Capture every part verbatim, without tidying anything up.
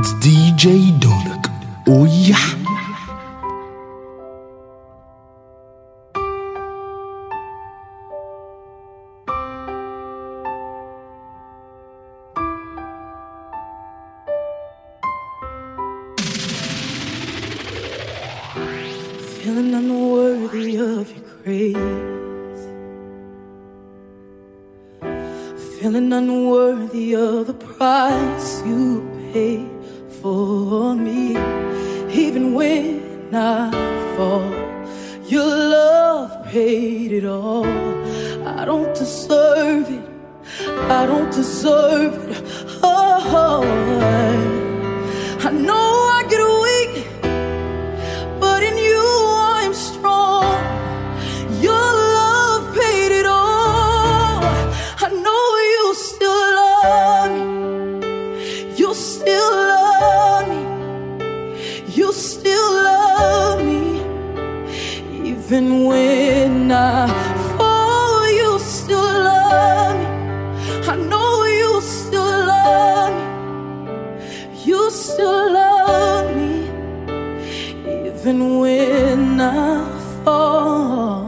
دي جي دونك ويح Feeling unworthy of your grace, feeling unworthy of the price you paid for me. Even when I fall, your love paid it all. I don't deserve it, I don't deserve it. Oh, I know I get weak, but in you I'm strong. Your love paid it all. I know you still love me. You still love me. You still love me. Even when I fall, you still love me. I know you still love me. You still love me. Even when I fall,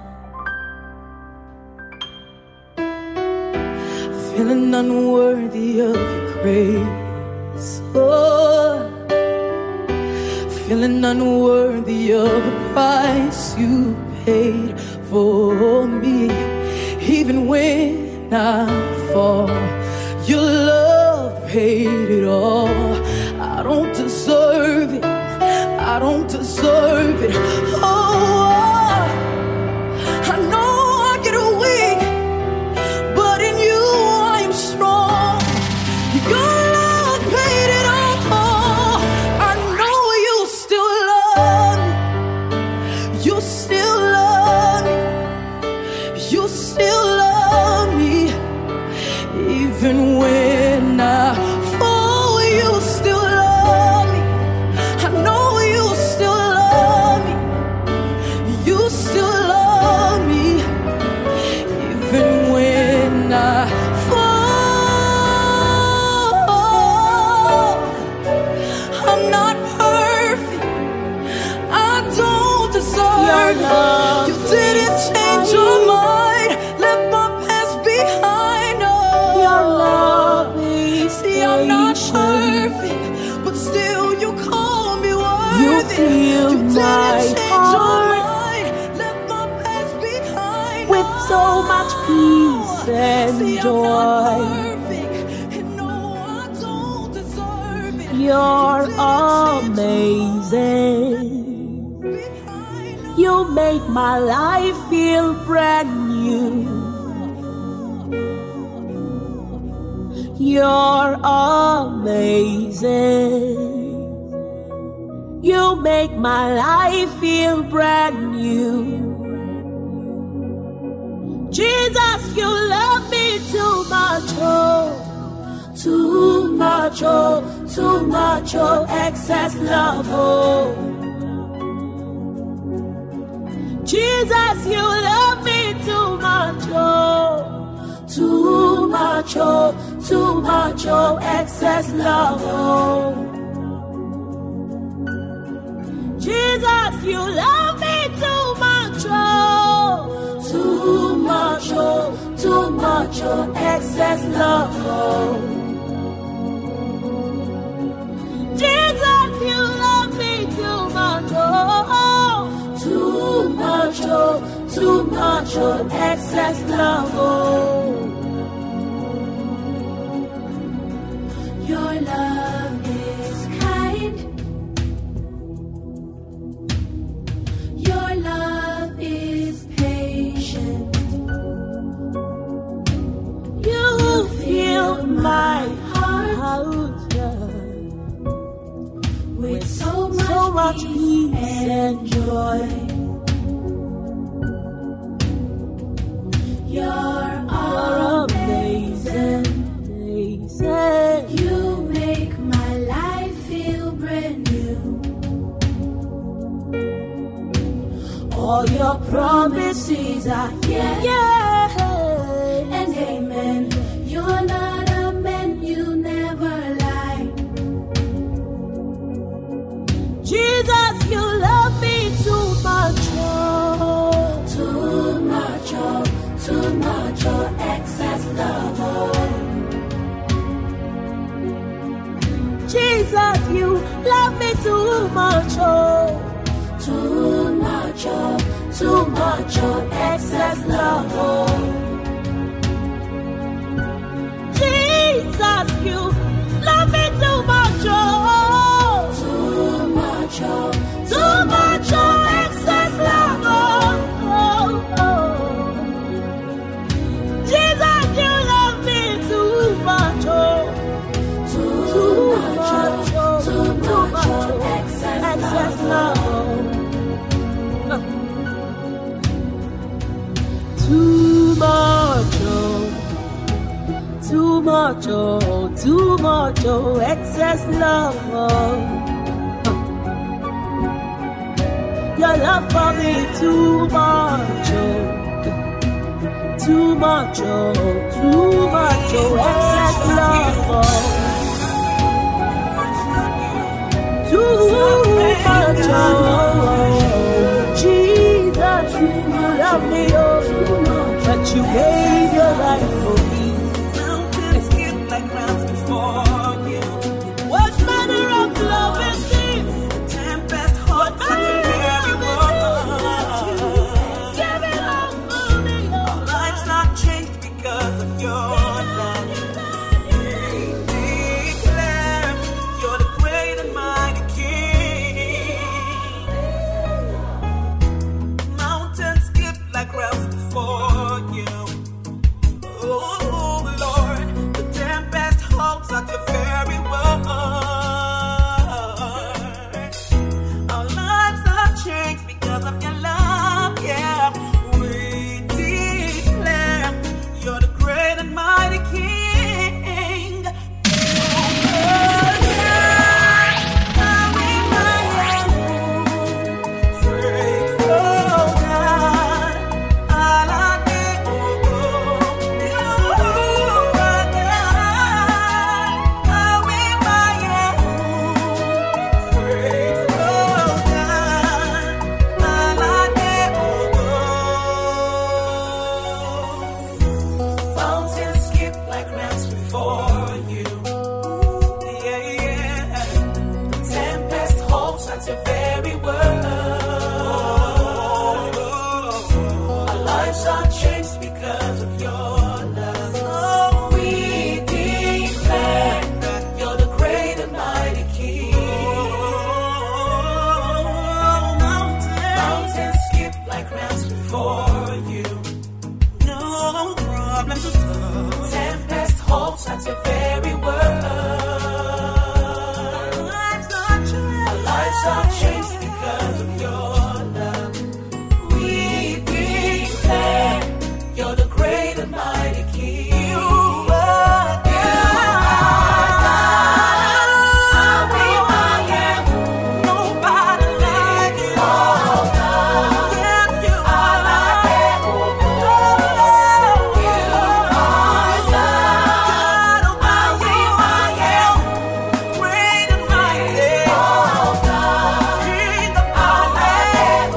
feeling unworthy of your grace, oh, feeling unworthy of the price you paid for me. Even when I fall, your love paid it all. I don't deserve it, I don't deserve it. Oh, I know I get weak, but in you I am strong. Your love paid it all. I know you still love me. You still love me. You still love me. Even when I fall, you still love me. I know you still love me. You still love me. Even when I fall, I'm not perfect. I don't deserve your love. You didn't change your mind. Left my past behind. Oh, your love is see, I'm not perfect, but still you call me worthy. You fill You didn't my change your heart mind. Left my past behind. with so much peace and See, I'm joy. not perfect, and no, I don't deserve it. You're amazing. You make my life feel brand new. You're amazing. You make my life feel brand new. Jesus, you love me too much, oh, too much, oh, too much, oh, excess love, oh. Jesus, you love me too much, oh, too much, oh, too much, oh, excess love, oh. Jesus, you love me too much, oh, too much, oh, too much, oh, excess love, oh. Jesus, you love me too much, oh, too much, oh, too much, oh, excess love, oh. Your love is kind. Your love is patient. You fill my heart With so much, so much peace peace and and joy. You're You're amazing. amazing. You make my life feel brand new. All your promises are yeah, yeah. And amen. You're not a man, you never lie. much, oh, excess love, oh. Jesus, you love me too much, oh. Too much, oh, too much, oh, excess love, oh. Jesus, you love me too much, oh. Too much, oh, too much, oh, excess love, oh. Oh, oh. Jesus, you love me too much, oh. Too, too much, oh, too much, oh, excess, excess love, oh. Uh. Too much, oh. Too much, oh, too much, oh, excess love, oh. Uh. Your love for me too much, oh. Too much, oh, too much, oh, excess love, oh. Too much, oh, Jesus, you love me, oh, that you gave your life for me. Mountains skip like grounds before you. What manner of love is this? The tempest holds at the very word. Give it all for me, oh. Our lives not changed because of your love. We declare you're the great and mighty King. Mountains skip like grounds before you. Oh Lord, the tempest halts at your very word. Our lives are changed because of your love, yeah. We declare you're the great and mighty King. Oh, yeah. Now we might faithful God. Allah be Mountains skip like rams before you. Yeah, yeah. The tempest halts at your very word. Our lives are changed because of your love. We declare that you're the great and mighty King. Mountains skip like rams before you. No problem to solve. Tempest halts at your very word. Our lives are changed. Our lives are changed because of your love. We declare you're the great and mighty King. You are God. We are nobody like you. Oh God. Yes, you are.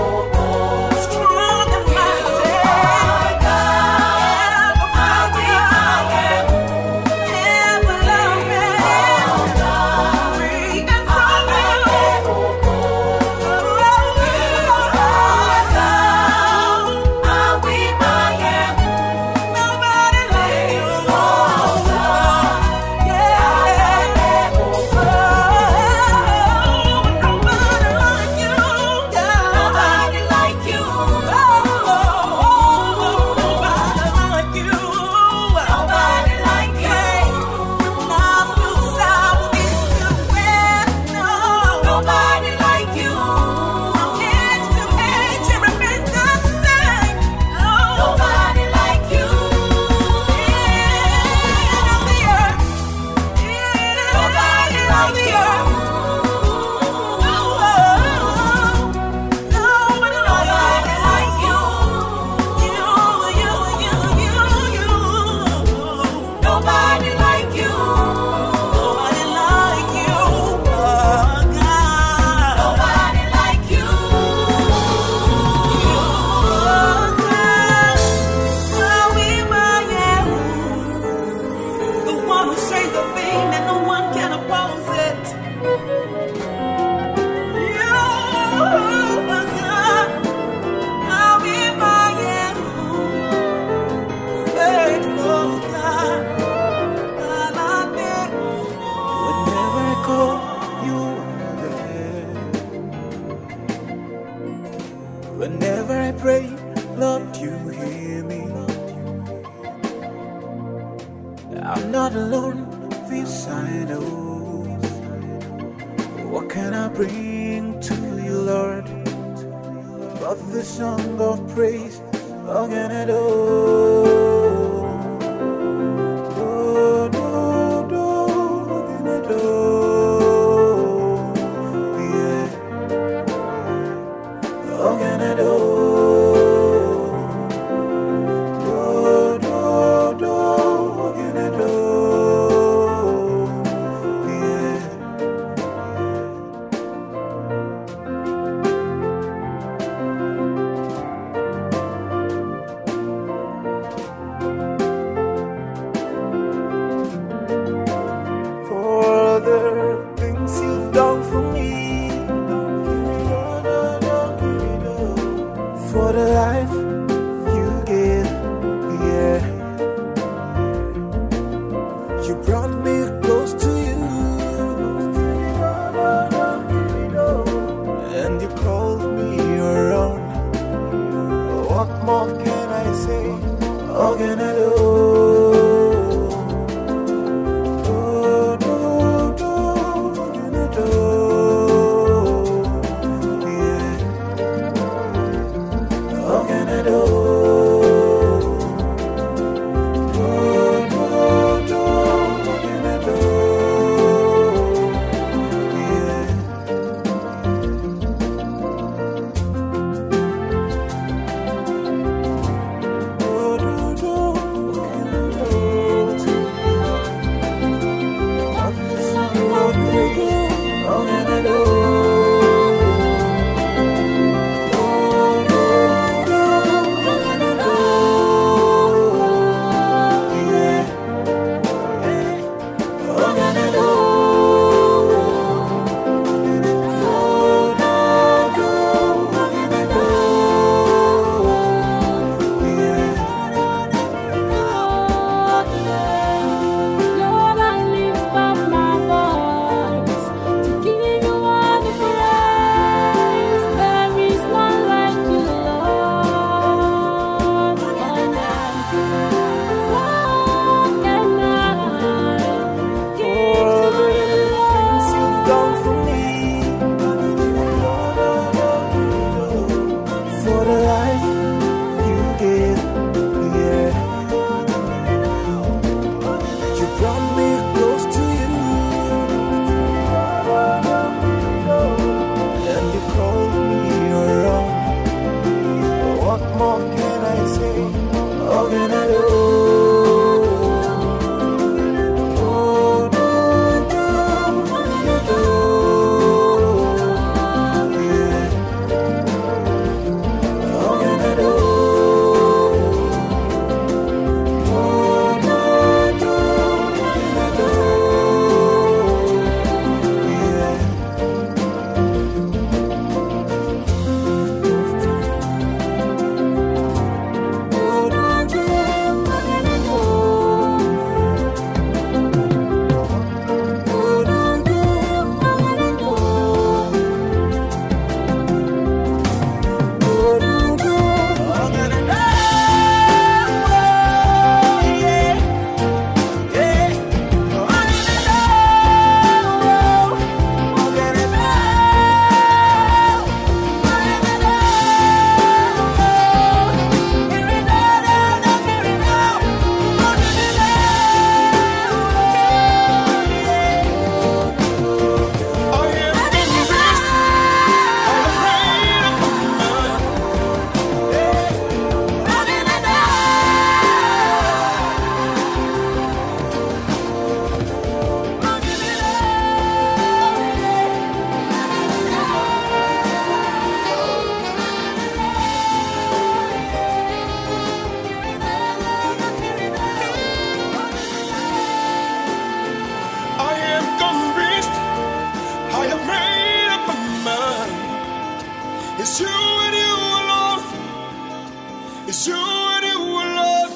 Strong and mighty. I'm not alone, this I know. What can I bring to you, Lord, but the song of praise? What can I do? Do, do, do, what can I do? Yeah. What can I do? For the life you give, yeah. You brought me close to you, and you called me your own. What more can I say? What can I do? It's you and you alone. It's you and you alone.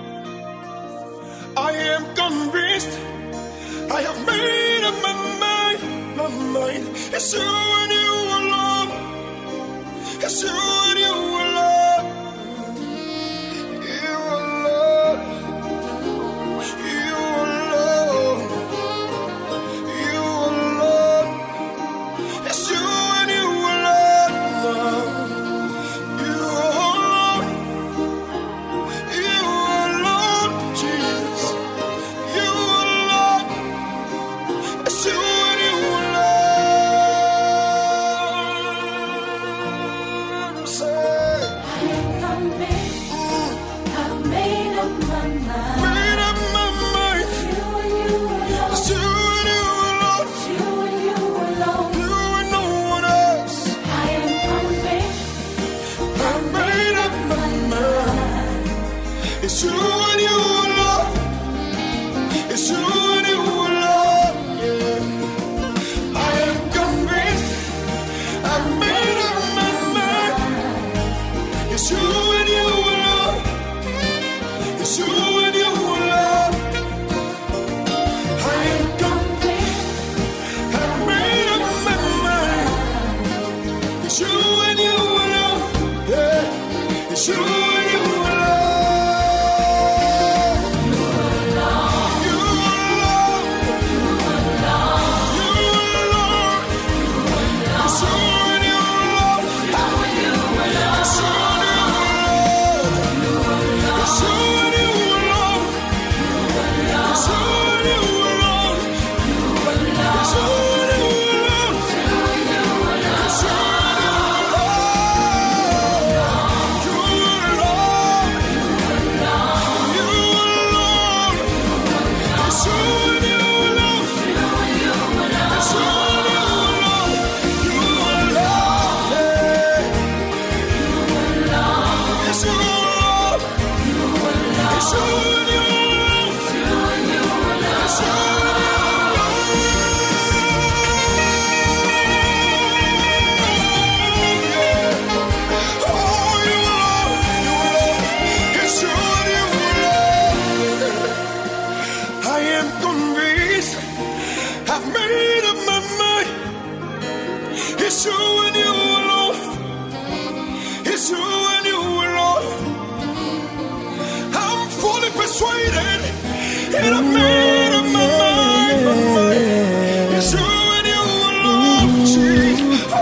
I am convinced. I have made up my mind, my mind. It's you and you alone. It's you and you alone. You alone. You alone. It's you and you alone. You alone. You alone. You alone. It's you and you alone. It's you and you alone. It's you and you alone. It's you and you alone. It's you and you alone. It's you and you alone. It's you and you alone. It's you and you alone. It's you and you alone. I'm fully persuaded and I made up my mind, my mind. It's you and you alone. Gee. Oh,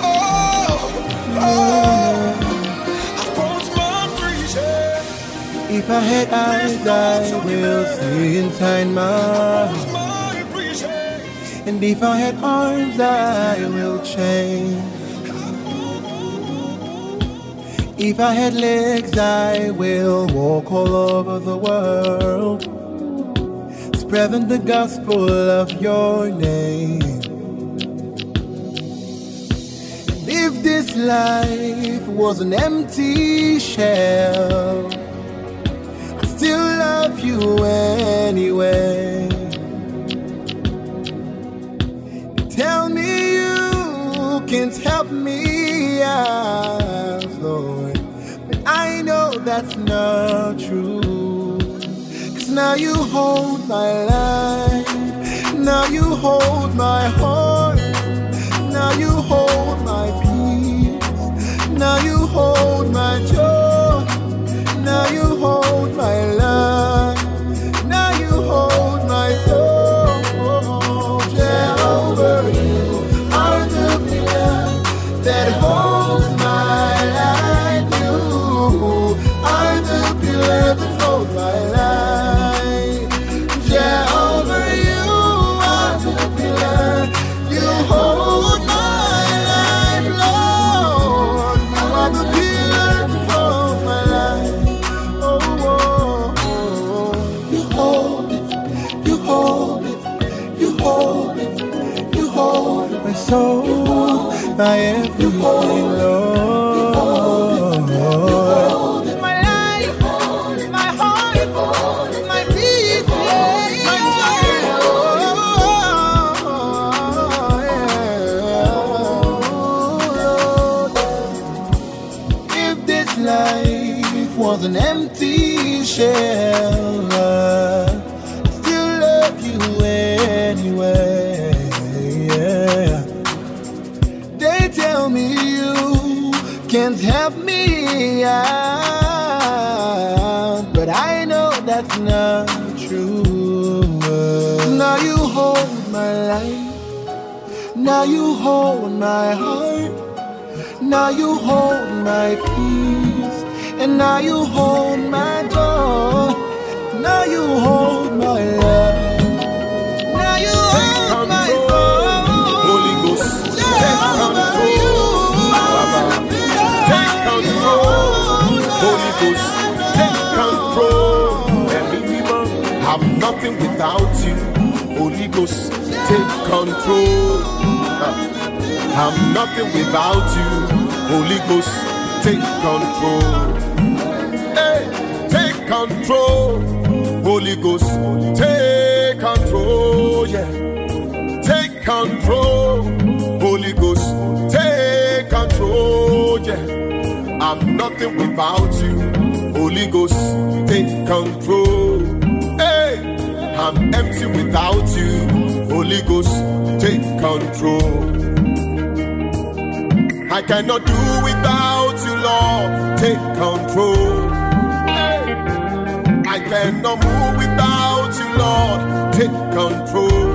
oh. I've brought my breezes. If I had eyes, I will see inside my heart. And if I had arms, I will change. If I had legs, I will walk all over the world, spreading the gospel of your name. And if this life was an empty shell, I'd still love you anyway. Tell me you can't help me out, Lord, but I know that's not true. 'Cause now you hold my life, now you hold my heart, now you hold my peace, now you hold my joy, now you hold my love, now you hold my soul. You are the pillar that holds my life. You are the pillar that holds my life. Jehovah, you are the pillar. You hold my life, Lord. You are the pillar that holds my life. Oh, oh, oh. You hold it, you hold it, you hold it. My soul, my everything, Lord. My life, my heart, my peace, my joy. If this life was an empty shell, I'd still love you anyway. Tell me you can't help me out, but I know that's not true. Now you hold my life, now you hold my heart, now you hold my peace, and now you hold my joy, now you hold my love, now you hold my soul. Holy Ghost, take control. Take control. Holy Ghost, take control. I'm nothing without you. Holy Ghost, take control. I'm nothing without you. Holy Ghost, take control. Hey, take control. Holy Ghost, take control. Yeah, take control. Holy Ghost, take control. Yeah, I'm nothing without you. Holy Ghost, take control. Hey, I'm empty without you. Holy Ghost, take control. I cannot do without you. Lord, take control. I cannot move without you, Lord, take control.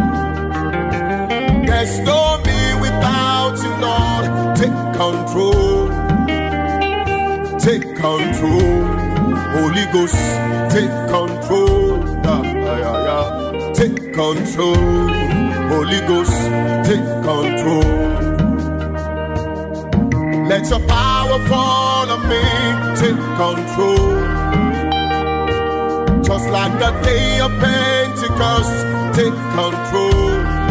There's no me without you, Lord, take control. Take control. Holy Ghost, take control. Yeah, yeah, yeah. Take control. Holy Ghost, take control. Let your power fall on me, take control. Just like the day of Pentecost, take control.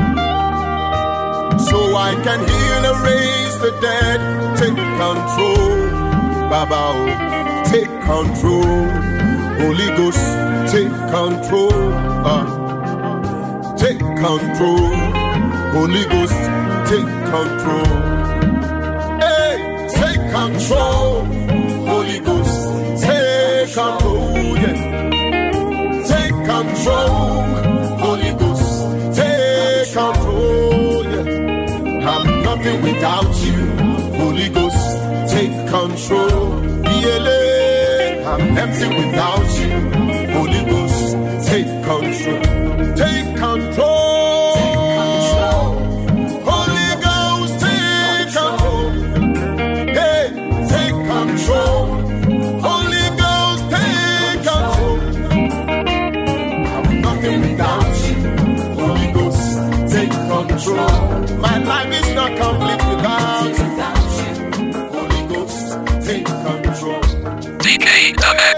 So I can heal and raise the dead, take control. Baba, oh, take control. Holy Ghost, take control. Uh, take control. Holy Ghost, take control. Hey, take control. Holy Ghost, take control. Yeah. Take control. Holy Ghost, take control. Yeah. I'm nothing without you. Holy Ghost, take control. I'm empty without you. Holy Ghost, take control. Take control. Take control. Holy Ghost, take control. Hey, take control. Holy Ghost, take control. I'm nothing without you. Holy Ghost, take control. My life is not complete without you. Holy Ghost, take control. D K Donek.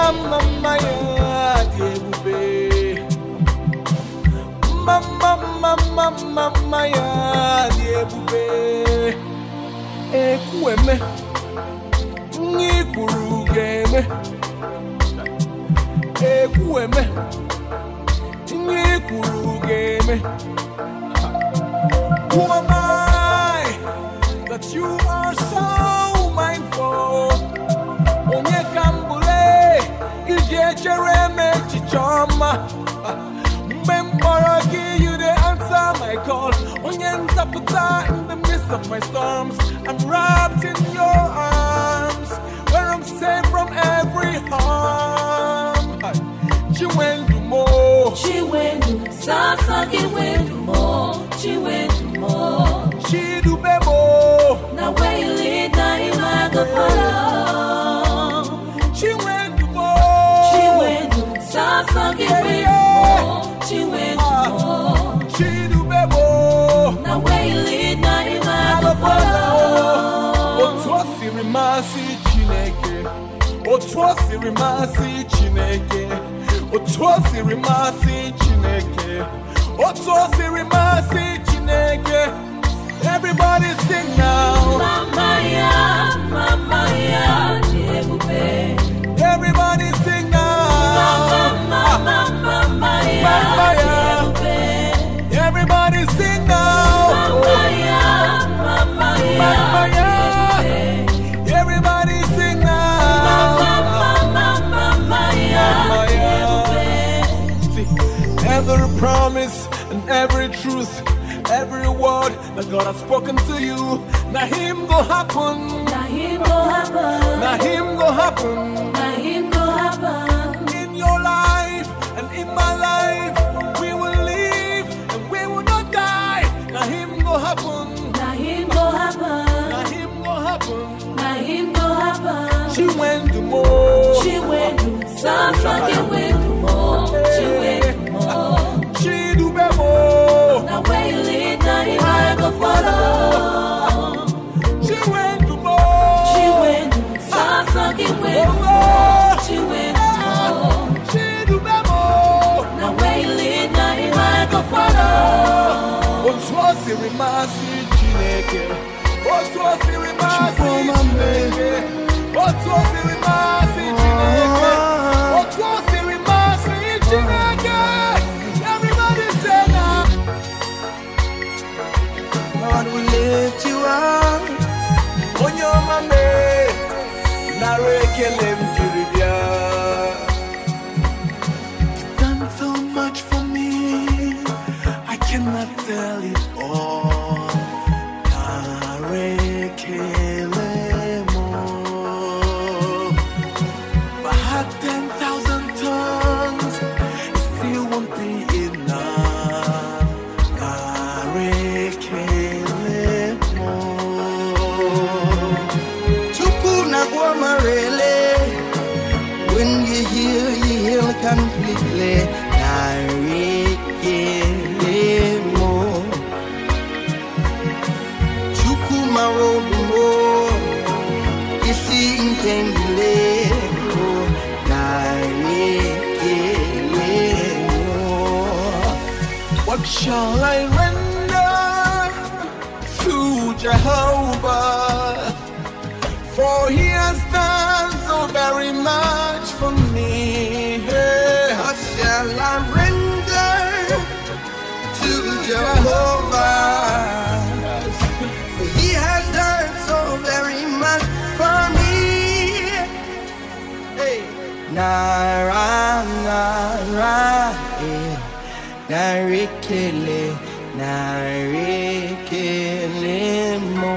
mama maya diebube. Mama mama mama ya diebube. Ekweme Nikurugeme Ekweme Nikurugeme. Who am I that you are so mindful? Onye kambule ije chereme chichoma. Memoragi, you the answer my call. Onye nzaputa in the midst of my storms. I'm wrapped in your arms, where I'm safe from every harm. Chiwendumo, Chiwendu, Sasagi Wendumo, Chiwendumo, Chidubemo. now where you lead, now you like a follow. Chiwendumo, Chiwendu, Sasagi Wendumo, Chiwendumo, Chidubemo. now where you lead, now you like a follow. Otwosi rimasi Chineke, Otwosi rimasi Chineke, Otwosi rimasi Chineke, Otwosi rimasi Chineke. Everybody sing now. Mama ya, mama ya, diebube. Everybody sing now. Mama, mama, mama ya, Mama ya. diebube. Everybody sing now. Mama ya, mama ya, Mama ya. diebube. Everybody sing now. Mama, mama, mama ya, Mama ya. diebube. See, every promise and every truth, every word that God has spoken to you, now him go happen. Na him go happen, Now him go happen na him go happen. in your life and in my life. We will live and we will not die. Now him go happen. Na him go happen, Now him go happen. na him go happen. She went to more. Chiwendu, Sasagi Wendumo, Chiwendumo. She do be more. Now where you lead, now you like a follow. She went to more. Chiwendu, Sasagi Wendumo, Chiwendumo. She do be more. Now where you lead, now you like a follow. Otwosi rimasi Chineke, Otwosi rimasi Chineke, Otwosi rimasi Chineke, Otwosi rimasi Chineke. Everybody say now. Lord, we lift you up. Onyo mame, narekele mjiribia. You've done so much for me, I cannot tell it all. Narekele mo. If I had ten thousand tongues, it still won't be enough. Narekele mo. Tukuna Guamarele. When you heal, you heal completely. Narekelemo. Chukuma Robumo. Isi Inkendilemo. Narekelemo. What shall I render to Jehovah? For he has done so very much for me. What shall I render to Jehovah? For he has done so very much for me. Hey. Nara, nara, eh. Narikele, narikele mo.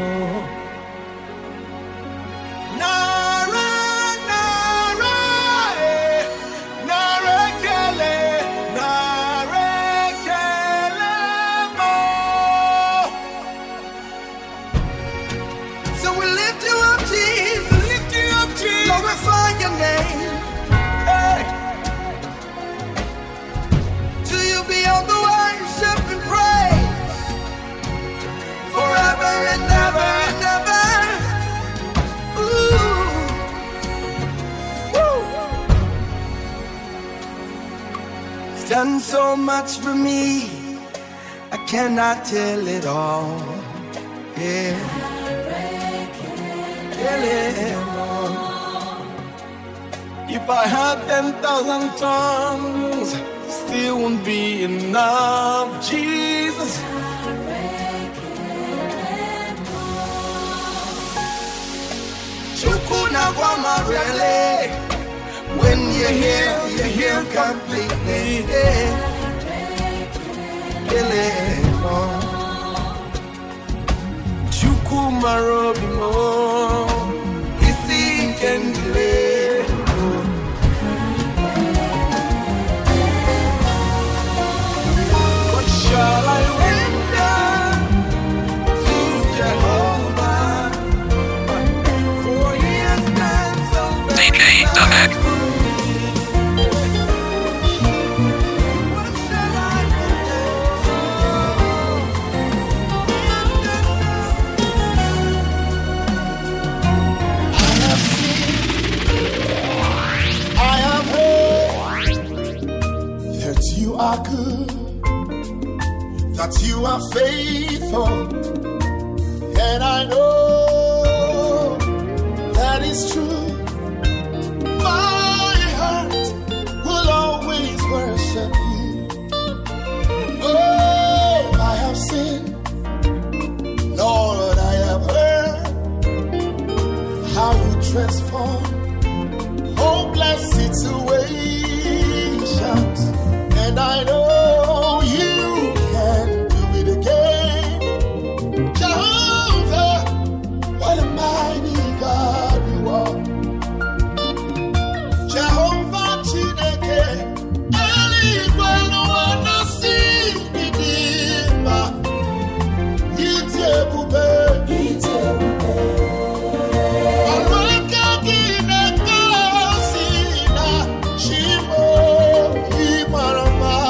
Nara, nara, eh, narekele, narekele mo. So we lift you up, Jesus. Lift you up, Jesus. Glorify your name. Hey. To you be all the worship and praise. done so much for me, I cannot tell it all. Yeah, tell it all. If I had ten thousand tongues, still won't be enough, Jesus. Chukuna Guamarele. When you're here, you're here completely. Chukumarobimo, Isi Kendile. What shall I render to Jehovah? For he has done so D K Damek. You are good, that you are faithful, and I know that is true. My heart will always worship you. Oh, I have sinned, Lord, I have heard how you transform hopeless situations. And I know you can do it again. Jehovah, what a mighty God you are. Jehovah Chineke, anyone wanna see me dimba. Itebube, Itebube. Alwaka gineka sina shimo imara.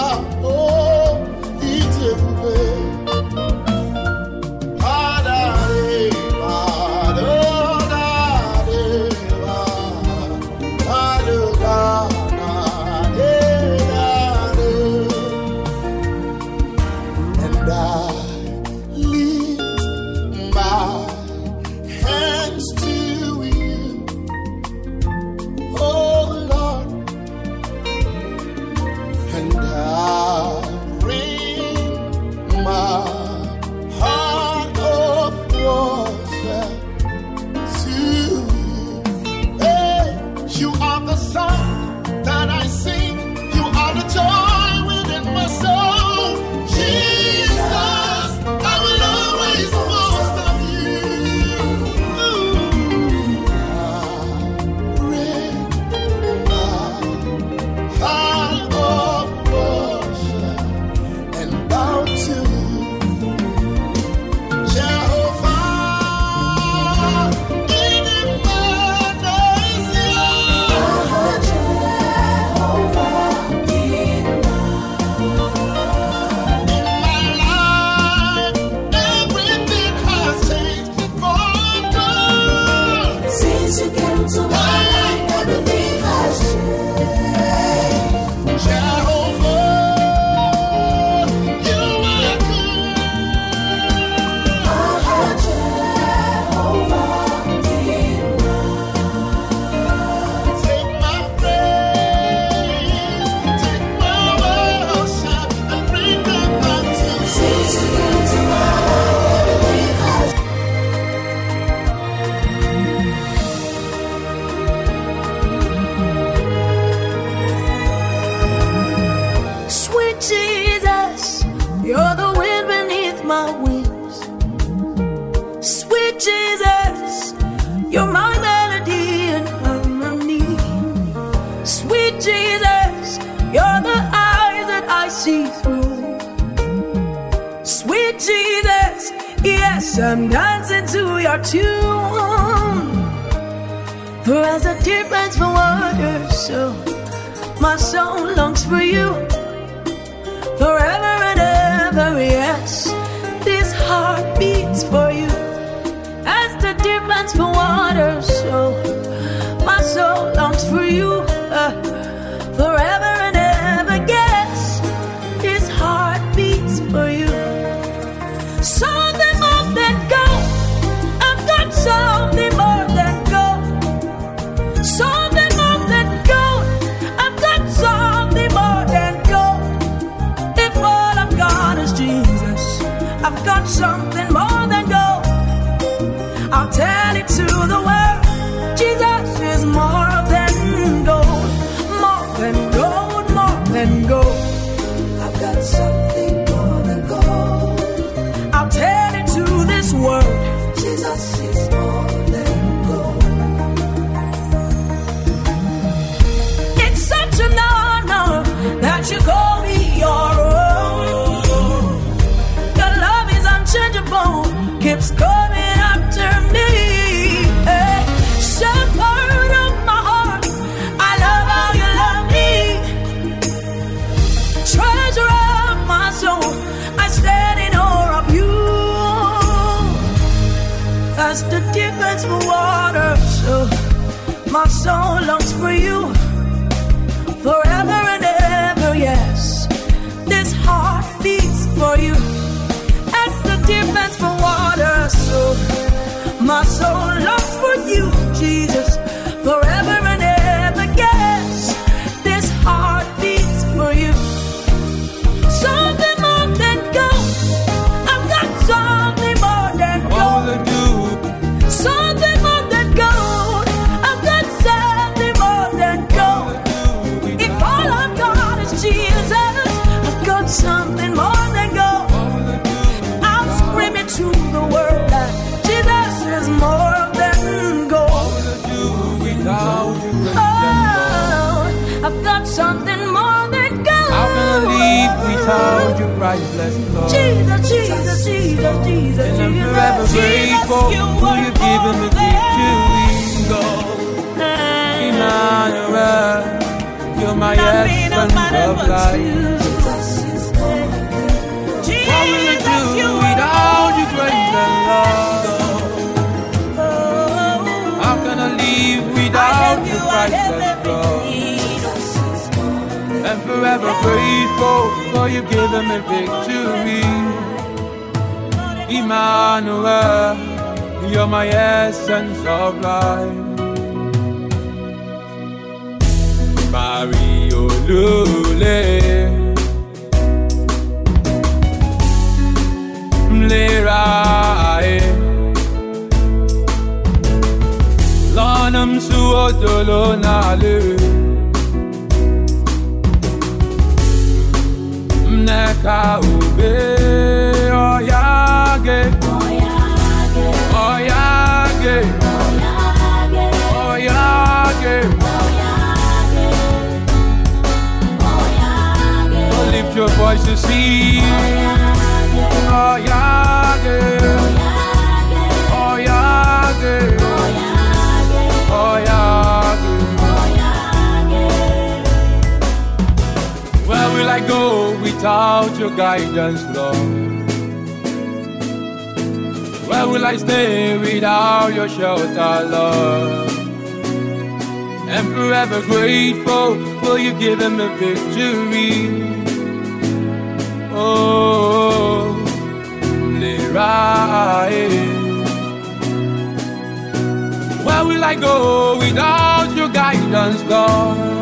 I'm dancing to your tune. For as a deer pants for water, so my soul longs for you. Forever and ever, yes, this heart beats for you. As the deer pants for water, so my soul longs for you. Uh, forever and ever, yes, pants for water, so my soul longs for you forever and ever. Yes, this heart beats for you as the deer pants for water, so my soul longs for you, Jesus, forever and ever. Yes, this heart beats for you. Something more than gold. I've got something more than gold. Something more than gold. I've got something more than gold. If all I've got is Jesus, I've got something more than gold. I'll scream it to the world that Jesus is more than gold. Oh, I've got something more than gold. How can I live without your priceless love? Jesus, Jesus, Jesus, Jesus, And I'm Jesus. forever grateful for you giving me victory. Emmanuel, you're my essence of life. What will I do without your grace and love? How can I live without your priceless love? I'm forever grateful for you giving me victory. Emmanuel, you're my essence of life. Mario Lule Mlerae Lanam Suodolo Nalu Neka ube oyage oyage oyage lift your voice to sing oyage oyage oyage. Where will I go without your guidance, Lord? Where will I stay without your shelter, Lord? I'm forever grateful for you giving me victory. Oh, Lerai. Where will I go without your guidance, Lord?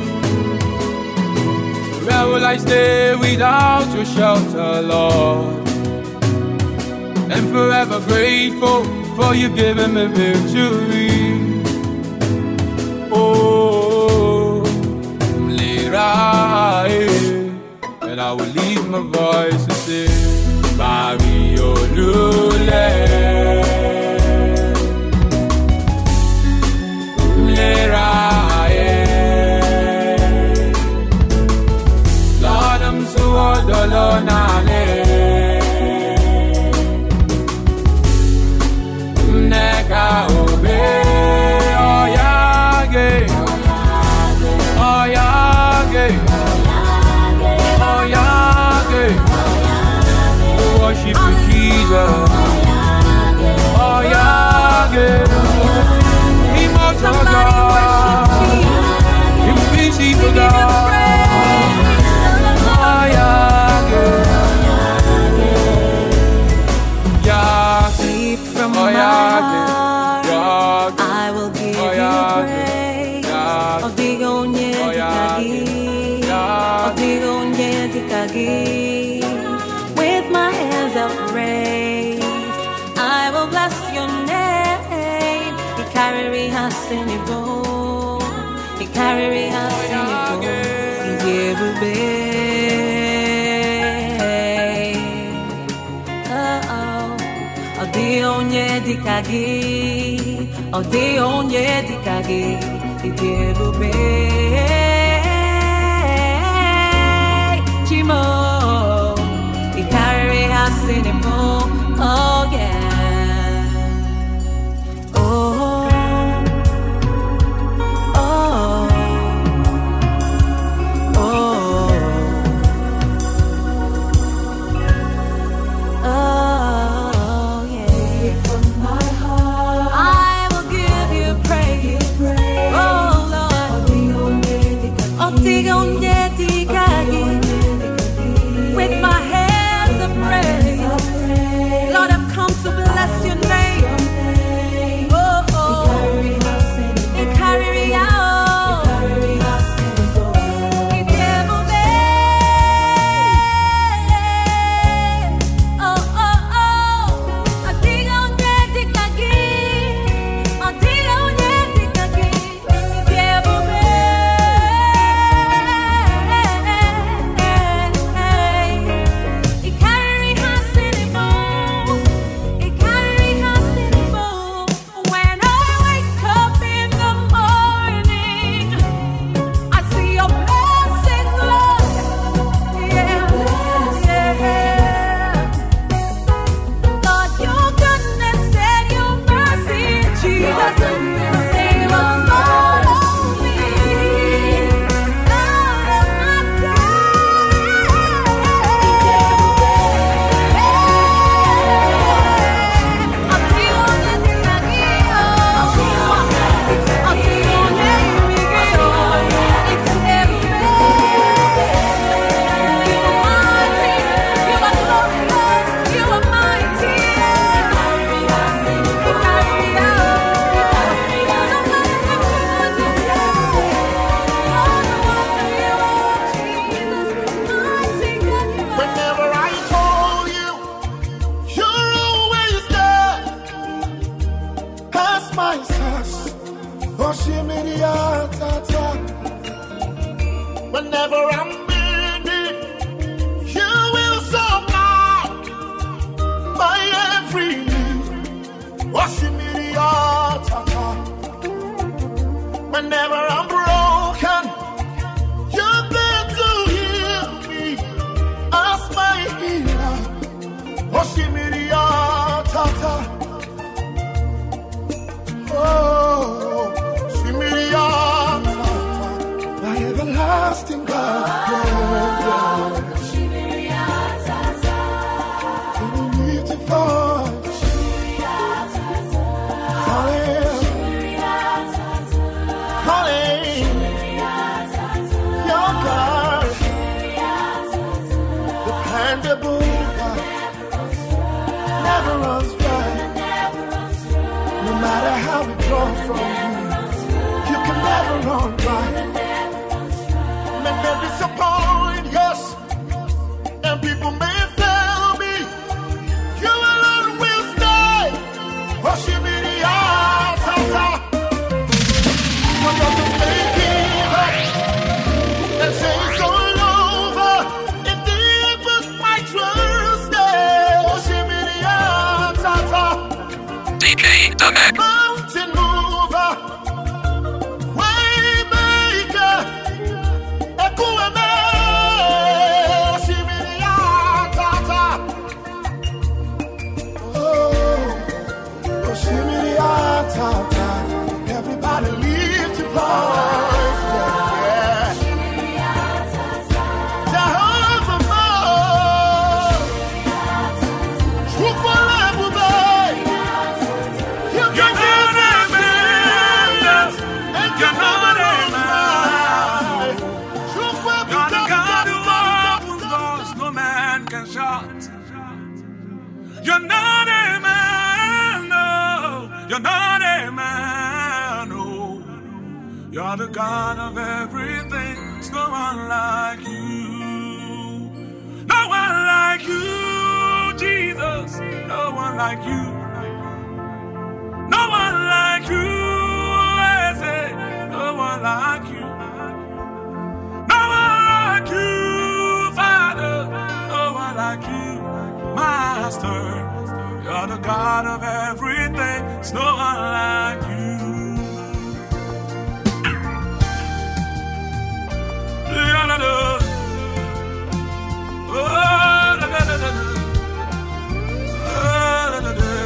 Where will I stay without your shelter, Lord? I'm forever grateful for you giving me victory. Oh, Lerai. And I will leave my voice to sing Mario Lule Lerai. Lord, I'm so alone. Neka obe oyage oyage oyage. Worship you, Jesus. Oyage, immortal God, invisible God. Oyage, Yage, From my Oyage, heart, Yage, I will give Oyage, you praise. Yage, Obigonye dikagi, Yage, obigonye dikagi. With my hands upraised, I will bless your name. He carry us in the boat. He carry us in the boat. He give Odionye dikagi, odionye dikagi, ikebube. Chimo, he carry us in the moon, oh yeah. Oh, oh, oh, oh. I 어디가 온게 디가기 with my hands of praise. Lord, I've come to bless your name. Oh, oh. You carry me out. You never made. Oh, oh, oh. 어디가 온게 디가기. 어디가 온게 디가기. You never Whenever I'm in it, you will supply my every need. Washing me the altar. Whenever I'm broken, you're there to heal me. As my healer, washing me the altar. Oh, see me the altar. My everlasting God, yeah, yeah. Can you lift your voice? Calling, calling, your God, dependable God, never runs dry. No matter how we draw from you, you can never run dry. And they disappoint, yes, and people may fail me. You alone will stay. Worship me the altar. I'm not to make it up and say it's all over. In the end, put my trust there. Worship me the altar. D K Damek. Mountain mover, way maker. Everybody lift your voice, yeah. Jehovah Moore, truth will ever be. You can do this, and you're not a man. Truth will be done. You're the God who opens doors no man can shut. You're not a man, no. You're not a man, no. You're the God of everything. There's no one like you. No one like you, Jesus. No one like you. No one like you, I say. No one like you. No one like you, Father. No one like you, Master. You're the God of everything. There's no one like you. La, la, la. Oh, la, la, la, la. Oh, la, la, la.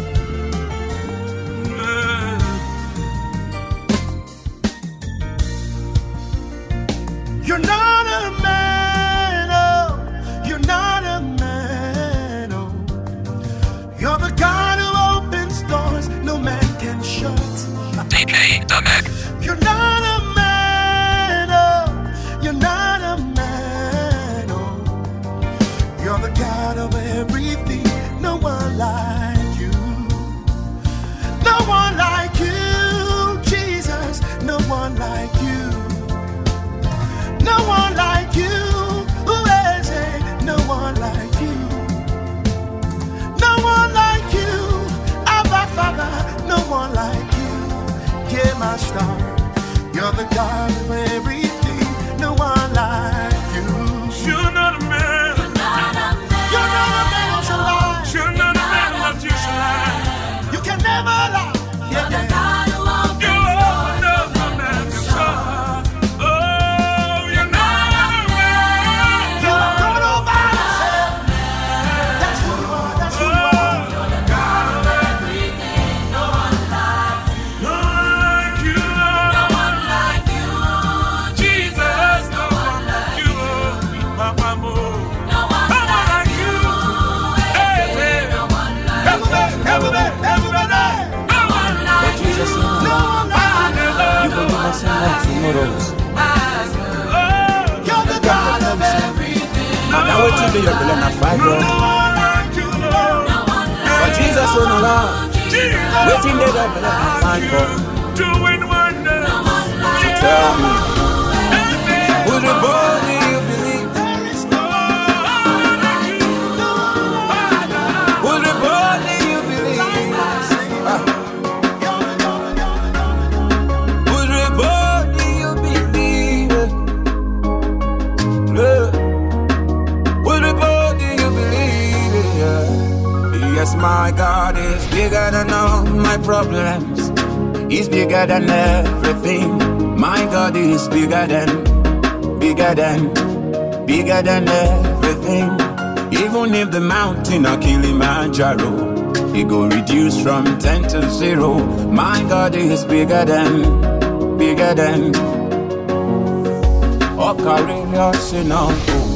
You're not a man, oh. You're not a man, oh. You're the God who opens doors no man can shut. D K Damek. You're not a man, oh. the God of everything. No one like you. You're not a man. You're not a man. You're not a man who shall lie. You're not a man that you shall lie. You can never lie. Yeah, yeah. Tomorrows. You're the God of everything. Now what you do, you're going to fight, bro. But Jesus will not love. Waiting there, you're going to find, bro. Doing wonders. So tell me, who's the body you believe? Who's the body you believe? Ah. Yes, my God is bigger than all my problems. He's bigger than everything. My God is bigger than, bigger than, bigger than everything. Even if the mountain of Kilimanjaro, it go reduce from ten to zero. My God is bigger than, bigger than. Oh, carry your sin on.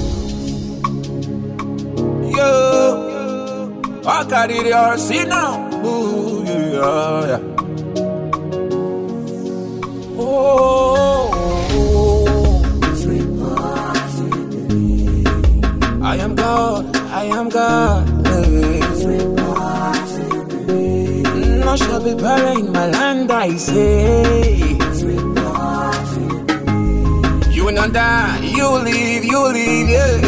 Yo. I carry your sin now. Ooh, yeah, yeah. Oh, I am God, I am God. No shall be barren in my land, I say. You will not die, you will live, you will live, yeah.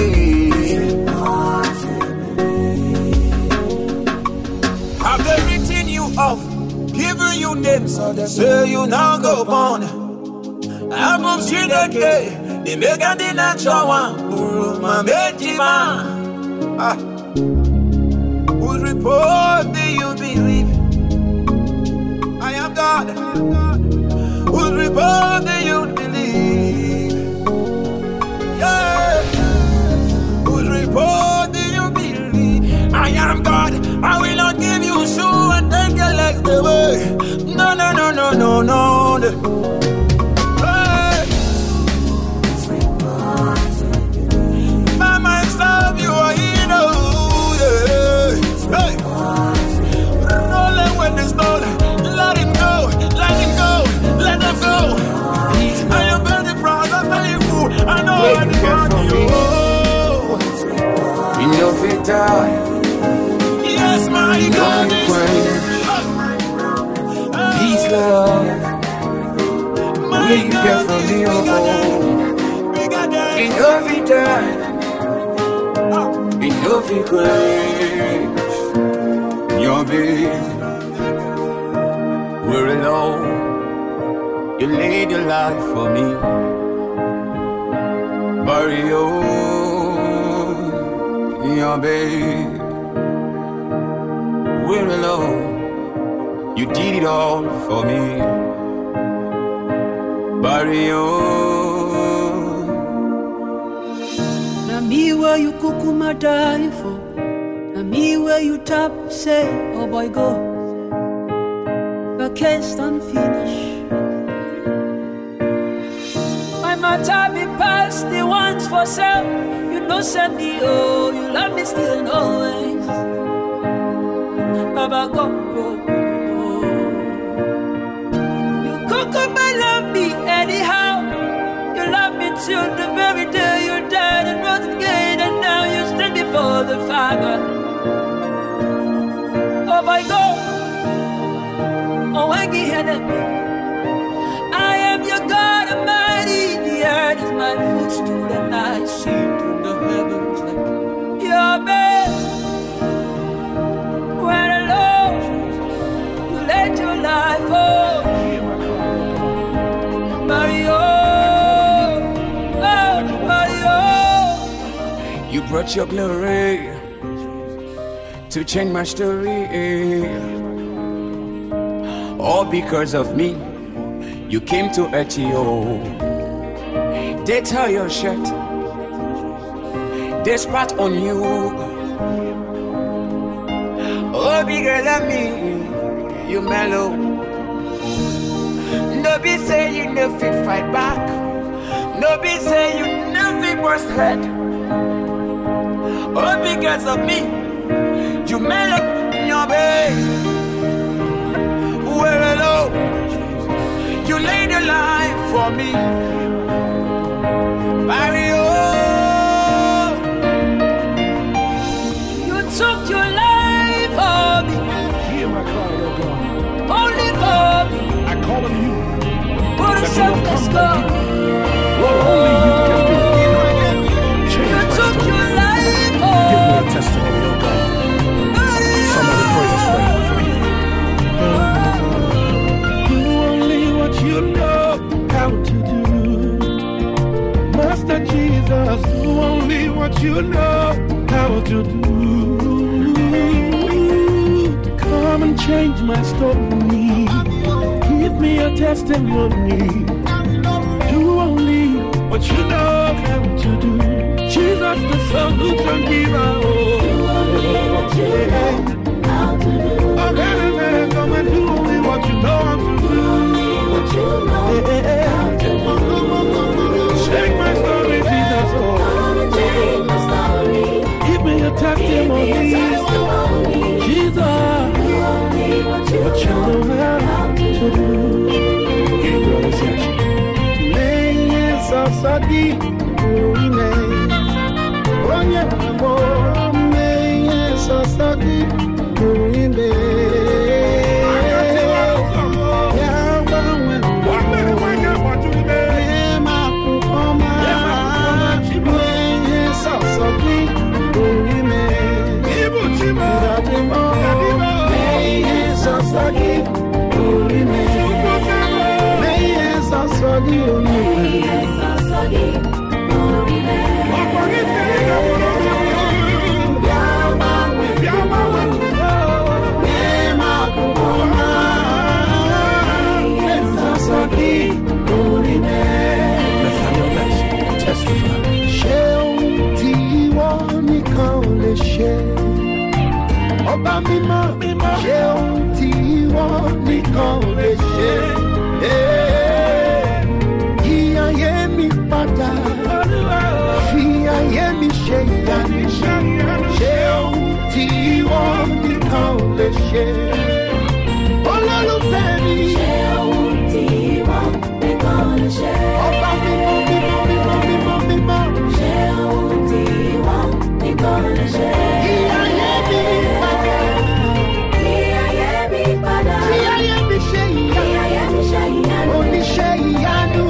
Have they written you off, given you names, so they say you now go born. I'm of Shideke, they make a natural one. Uruma Mejima. Ah, whose report do you believe? I am God. Whose report do you believe? Yeah. Whose report do you believe? I am God. I will not give you shoe and take your legs away. No, no, no, no, no, no. Hey. By myself, you are hero. Yeah. Hey. Rolling with the stone. Let him go. Let him go. Let him go. I am very proud of you. I know I want you. In your victory. Yes, my God is peace, love. Will you get from me, oh, in your return, in your grace, your baby, we're alone. You laid your life for me, Mario, your baby. We're alone. You did it all for me, Barrio. Na me where you kukuma die for. Na me where you tap say, oh boy go. The case done finish. My matter be past the ones for sale. You know send me, oh, you love me still and always. Baba go, you could come and love me anyhow. You love me till the very day you died and rose again, and now you stand before the Father. Oh my God, oh I get it. I am your God Almighty. The earth is my footstool, and I see to the heavens like your bed. Life, oh, Mario. brought your glory to change my story. All because of me, you came to earth, yo. They tear your shirt, they spat on you. All because of me, you mellow. No be say you no fit fight back. No be say you no fit burst head. All because of me, you mellow, your babe. Well, hello, you laid your life for me. Mario, you took your life for me. Hear my cry, oh God. Only for me. I call on you. What a selfless God. What only you can do. Change You my took story. your life for Give me me. a testimony, oh God. Somebody pray this prayer for me. Do only what you know how to do. Master Jesus, do only what you know how to do. Come and change my story. Give me a testimony. Do only what you know how to do. Jesus, the solution giver. Oh, yeah. Okay, man, come and do only what you know how to do. Yeah. Shake my story, Jesus. Oh. Give me a testimony. Jesus, what you know how to do. Leye sasadi uine. Onye mo leye sasadi uine. Ọba mímọ́ ṣe ohun tí wọ́n nìkan lè ṣe. Yí ayé mi padà, fi ayé mi ṣe ìyanu. Ṣe ohun tí wọ́n nìkan lè ṣe. Olólùfẹ́ mi ṣe ohun tí wọ́n nìkan lè ṣe. Ọba mímọ́ mímọ́ mímọ́ mímọ́ mímọ́ ṣe ohun tí wọ́n nìkan lè ṣe. Yí ayé mi padà. Oníṣẹ́ ìyanu.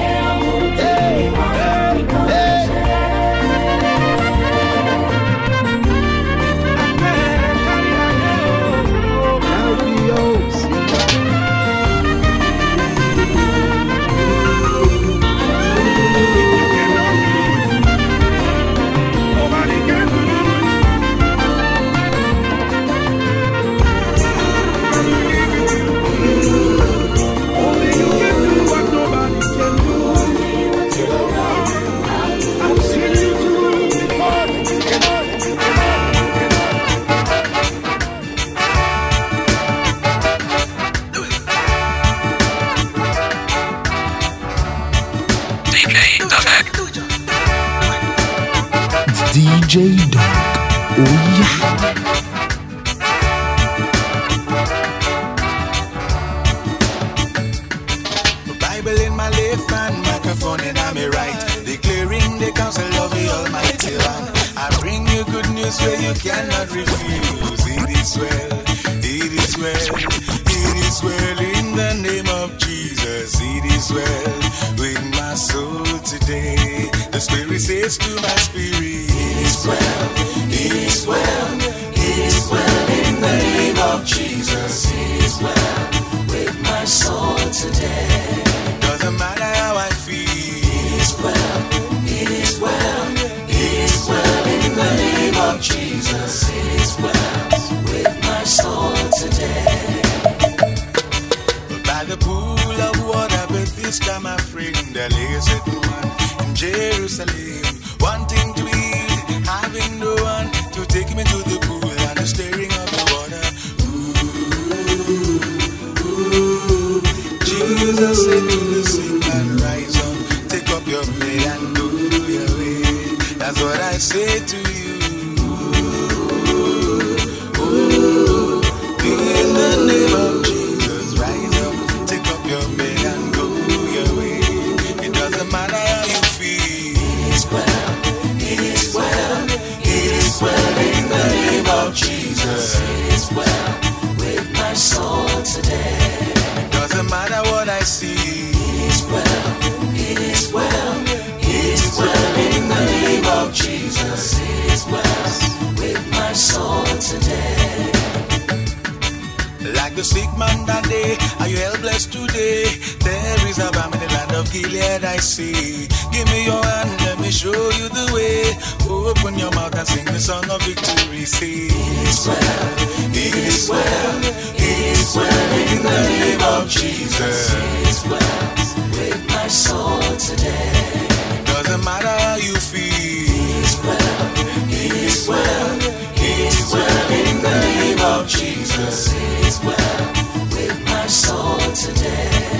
D J Dog. Oh yeah. Bible in my left hand, microphone in my right, declaring the counsel of the Almighty One. I bring you good news where you cannot refuse. It is well, it is well, it is well in the name of Jesus. It is well with my soul today. The Spirit says to my spirit, it is well, it is well, it is well in the name of Jesus. It is well with my soul today. Doesn't matter how I feel. It is well, it is well, it is well in the Jerusalem, wanting to eat, having no one to take him into the pool and the stirring of the water. Ooh, ooh. Jesus said to the sick man, rise up, take up your bed and go your way. That's what I say to you. Ooh, ooh. In the name of Jesus, rise up, take up your bed and go your way. It doesn't matter how you feel. It is well, it is well, it is well in the name of Jesus. It is well with my soul today. It doesn't matter what I see. It is well, it is well, it is well in the name of Jesus. It is well with my soul today. Like the sick man that day, are you helpless today? There is a balm in the land of Gilead, I see. Give me your hand, let me show you the way. Open your mouth and sing the song of victory. Say, it is well, it is well, it is well in the name of Jesus. It is well with my soul today. Doesn't matter how you feel. It is well, it is well, it is well in the name of Jesus. It is well with my soul today.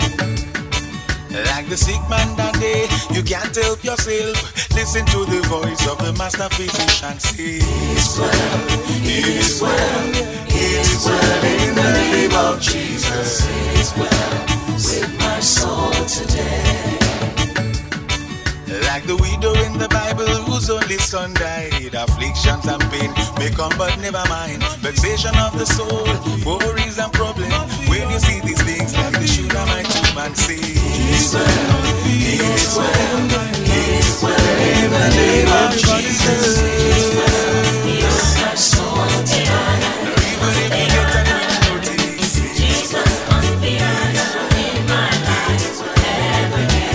Like the sick man that day, you can't help yourself. Listen to the voice of the master physician. Say, it is well, it is well, it is well in the name of Jesus. It is well with my soul today. Like the widow in the Bible whose only son died. Afflictions and pain may come but never mind. Vexation of the soul, worries and problems. When you see these things like the Shunammite woman, say, it is well, it is well, it is well in the name of Jesus. It is well with my soul today. Even if you get a quick notice, Jesus must be honored in my life every day.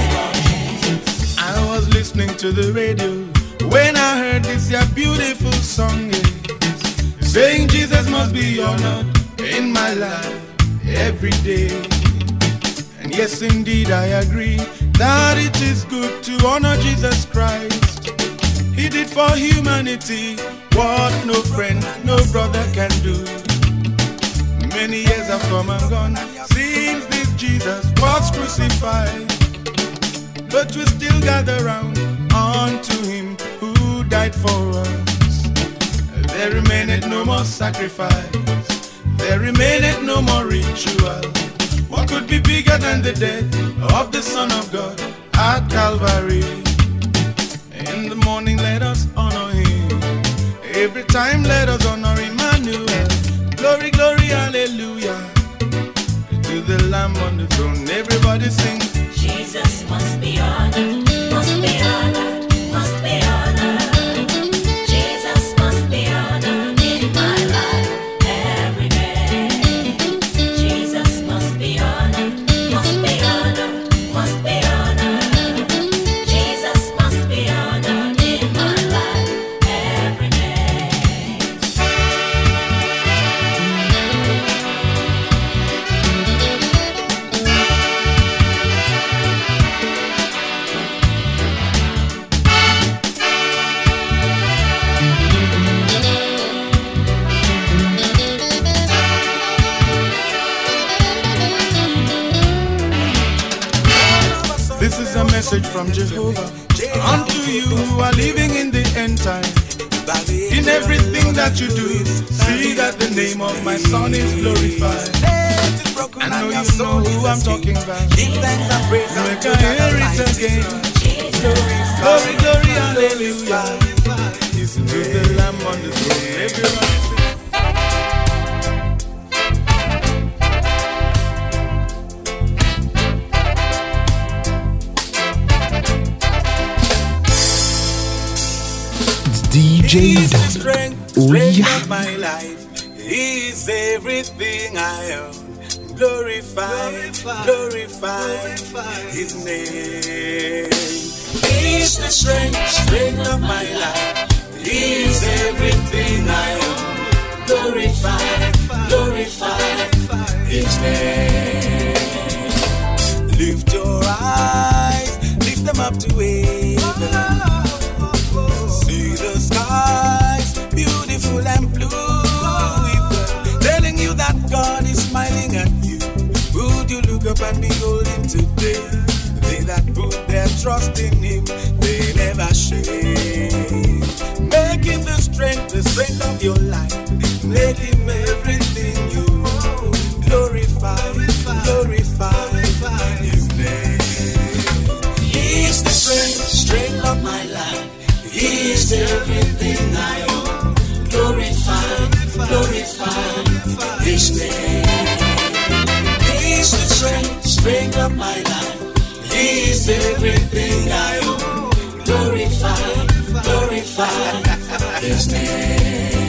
I was listening to the radio when I heard this yeah, beautiful song, yes, saying Jesus must be honored in my life every day. And yes, indeed, I agree that it is good to honor Jesus Christ. He did for humanity what no friend, no brother can do. Many years have come and gone since this Jesus was crucified, but we still gather round unto him who died for us. There remaineth no more sacrifice, there remaineth no more ritual. What could be bigger than the death of the Son of God at Calvary? In the morning let us honor him, every time let us honor Emmanuel. Glory, glory, hallelujah, to the Lamb on the throne. Everybody sing, Jesus must be honored, must be honored, must be honored. Jesus must be honored in my life every day. Jesus must be honored, must be honored, must be honored. Jesus must be honored in my life every day. this is a message from Jehovah unto you who are living in the end time. In everything that you do, see that the name of my Son is glorified. I know you know who I'm talking about. Make I hear it again. Glory, glory, hallelujah. Listen to the Lamb on the throne. Everyone. D J Dan. Oh yeah. My life is everything I own. Glorify, glorify, glorify his name. He's the strength, strength of my life. He's everything I own. Glorify, glorify his name. Lift your eyes, lift them up to him. See the skies, beautiful and blue, telling you that God is smiling at you. Would you look up and behold Him today? They that put their trust in Him, they never shame. Make Him the strength, the strength of your life. Make Him everything you glorify, glorify His name. He is the strength, strength of my life. He is everything I own. Glorify, glorify His name. He is the strength, strength of my life. He is everything I own. Glorify, glorify His name.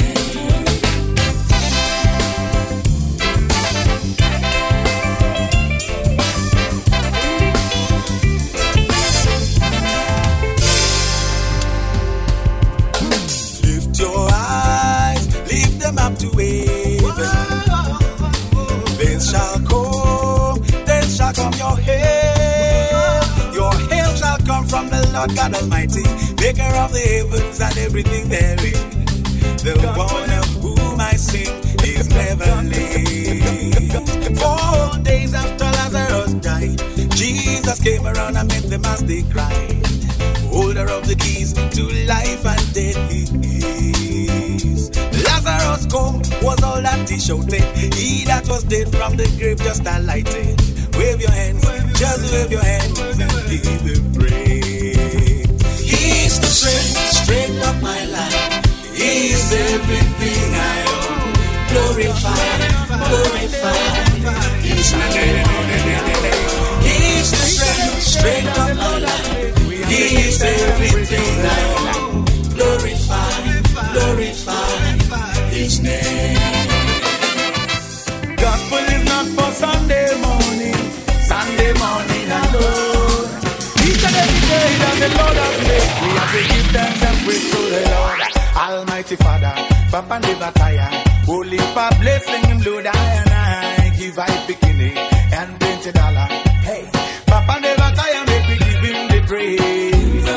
Lift your eyes, lift them up to heaven. Then shall come, then shall come your help. Your help shall come from the Lord God Almighty, maker of the heavens and everything therein. The one of whom I sing is never late. Four days after Lazarus died, Jesus came around and met them as they cried. Holder of the keys to life and death He is. Lazarus come was all that He shouted. He that was dead from the grave just alighted. Wave your hands, just wave your hands and give Him praise. He is the strength, strength of my life. He is everything I own. Glorify, glorify His name. He is the strength, strength of my life. He is everything I own. Glorify, glorify His name. Gospel is not for Sunday morning, Sunday morning alone. Each and every day that the Lord has made, we have to give thanks and praise to the Lord. Almighty Father, Papa never tire. Holy for blessing Him, Lord, I and I give I beginning and twenty dollar. Hey, Papa never tire, make we give Him the praise.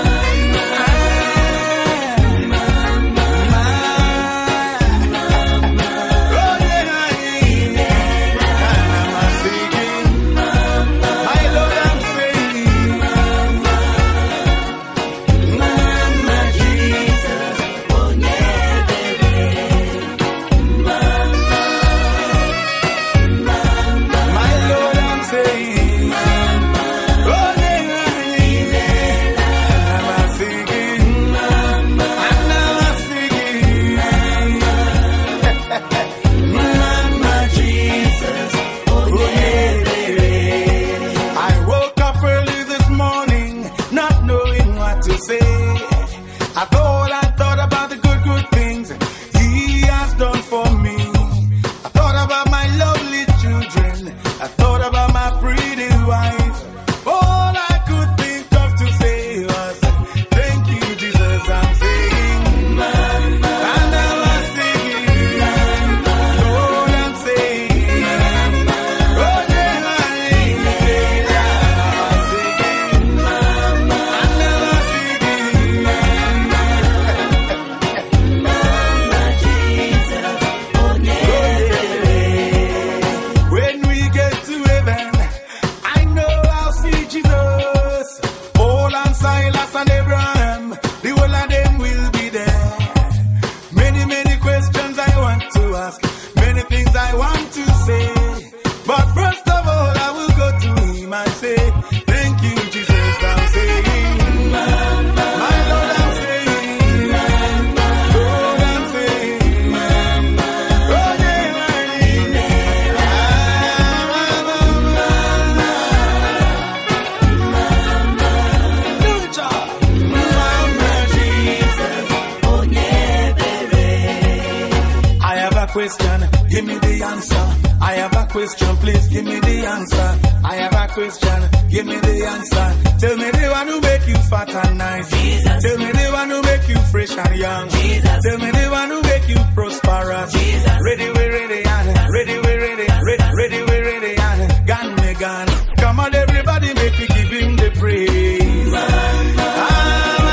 Question, give me the answer. I have a question, please give me the answer. I have a question, give me the answer. Tell me the one who make you fat and nice. Jesus. Tell me the one who make you fresh and young. Jesus. Tell me the one who make you prosperous. Jesus. Ready, we ready, and ready, we ready, ready, ready, we ready, and gun me gun. Come on, everybody, make me give Him the praise. Man, man.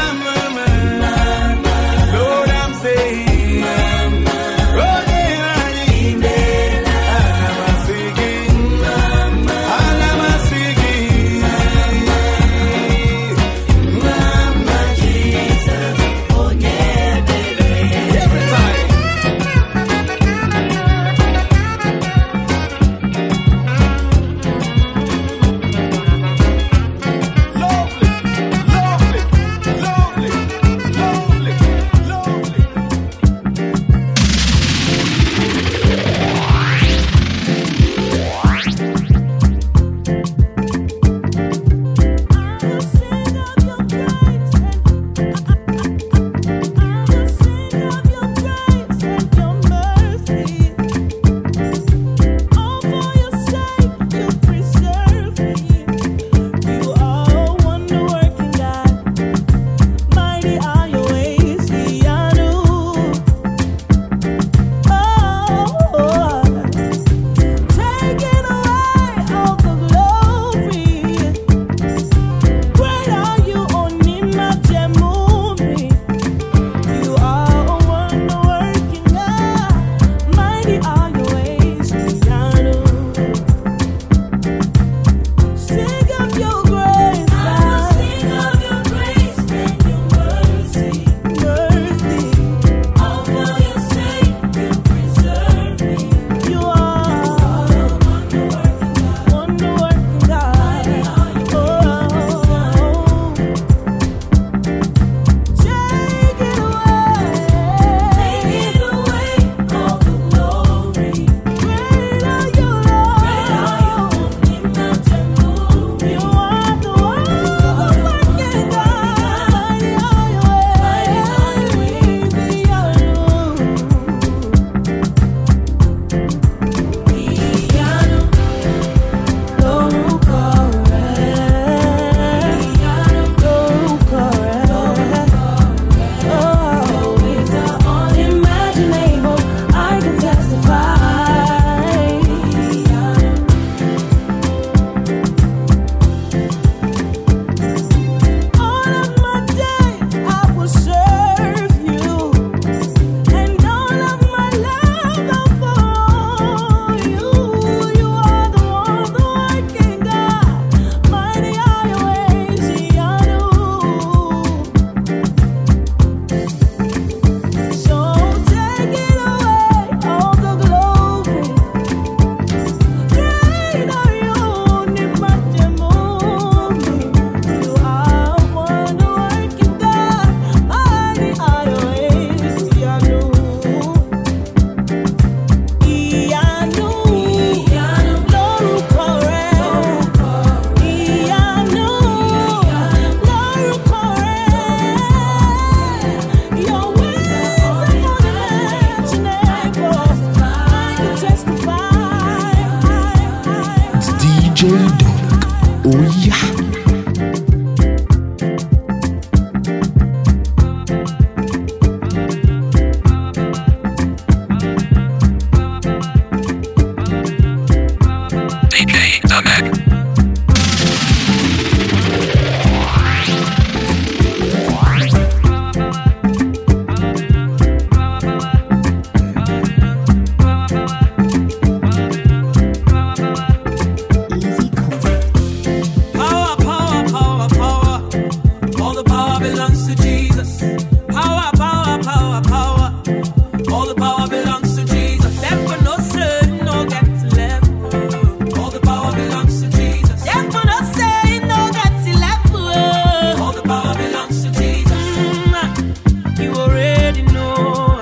to Jesus. Power, power, power, power. All the power belongs to Jesus. Therefore, no sin, no get to level. All the power belongs to Jesus. Therefore, no sin, no get to level. All the power belongs to Jesus. Mm, you already know.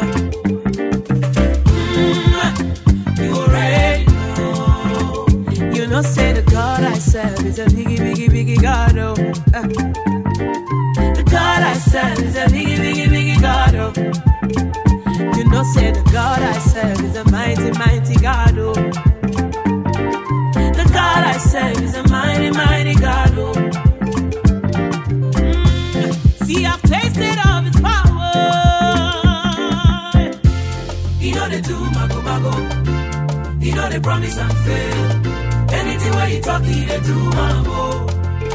Mm, you already know. You know, say the God I serve is a biggie, biggie, biggie God. Oh. Uh. The God I serve is a biggie, biggie, biggie God. Oh. You know, say the God I serve is a mighty, mighty God. Oh. The God I serve is a mighty, mighty God. Oh. Mm. See, I've tasted of His power. You know they do, mago, mago. You know they promise and fail. Anything where you talk, He they do, mago.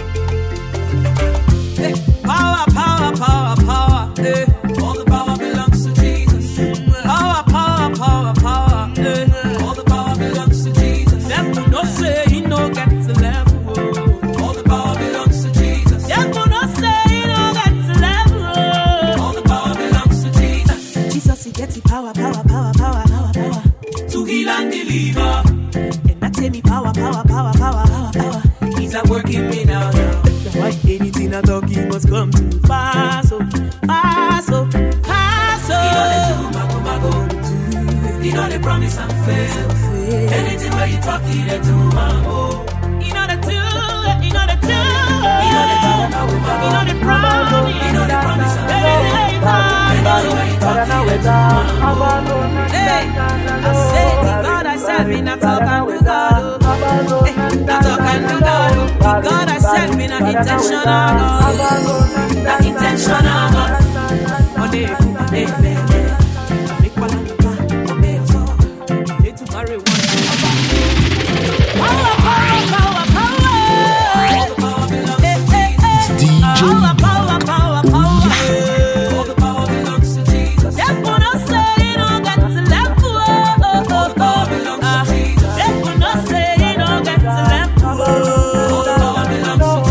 Hey, power, power, power, power. Hey. All the power belongs to Jesus. Power, power, power, power. Hey. All the power belongs to Jesus. Therefore, no say He no get to level. All the power belongs to Jesus. Therefore, no say He no get to level. All the power belongs to Jesus. Jesus, He gets the power, power, power, power, power, power. To heal and deliver. And that take me power, power, power, power, power, power. He's at work in me now, now. Why anything I talk, He must come to pass, oh, pass, oh, pass, oh. You know they do, mago, mago. You know they promise and fail. Anything where you talk, He they do, mago. You know they do, you know they do. You know they do, mago, mago. You know they promise, you know they promise and fail. Anything where you talk, He they do, mago. Hey, I say the God I serve, me not talk and do God, oh. Hey, not talk and do God, oh. The God I serve, me not intentional, God. Not intentional, God. Money, money, money. Make one and one, money, so. Need to marry one. Power, power, power, power. All the power belongs to Jesus. D J Power, power, power, power. All the power belongs to Jesus. Therefore, no say you don't get to level. All the power belongs to Jesus. Therefore, no say you don't get to level. All the power belongs to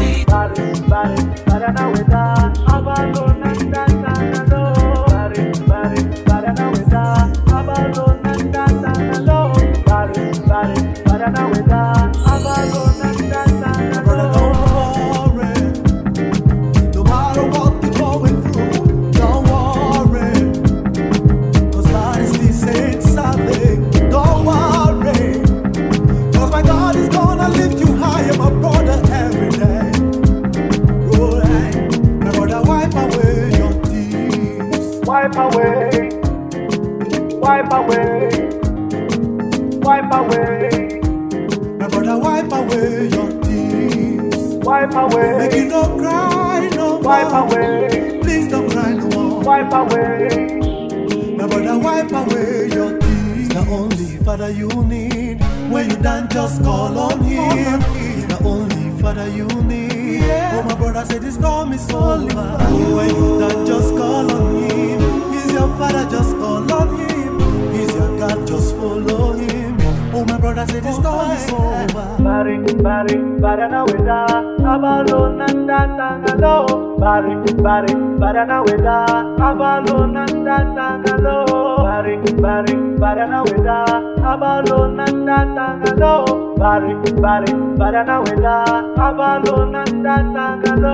Wipe away, wipe away, wipe away. My brother, wipe away your tears. Wipe away. Make you no cry no more. Wipe away. Please don't cry no more. Wipe away. My brother, wipe away your tears. He's the only Father you need. When you done, just call on Him. He's the only Father you need. Oh, my brother said the storm is over. When you done, just call on Him. He's your Father, just call on Him. He's your God, just follow Him. Oh, my brother said the storm is over. Bari, bari, bari na weda. Abalo nanda tangalo. Bari, bari, bari na weda. Abalo nanda tangalo. Bari, bari, bari na weda. Abalo nanda tangalo. Bari, bari, bari na weda. Abalo nanda tangalo.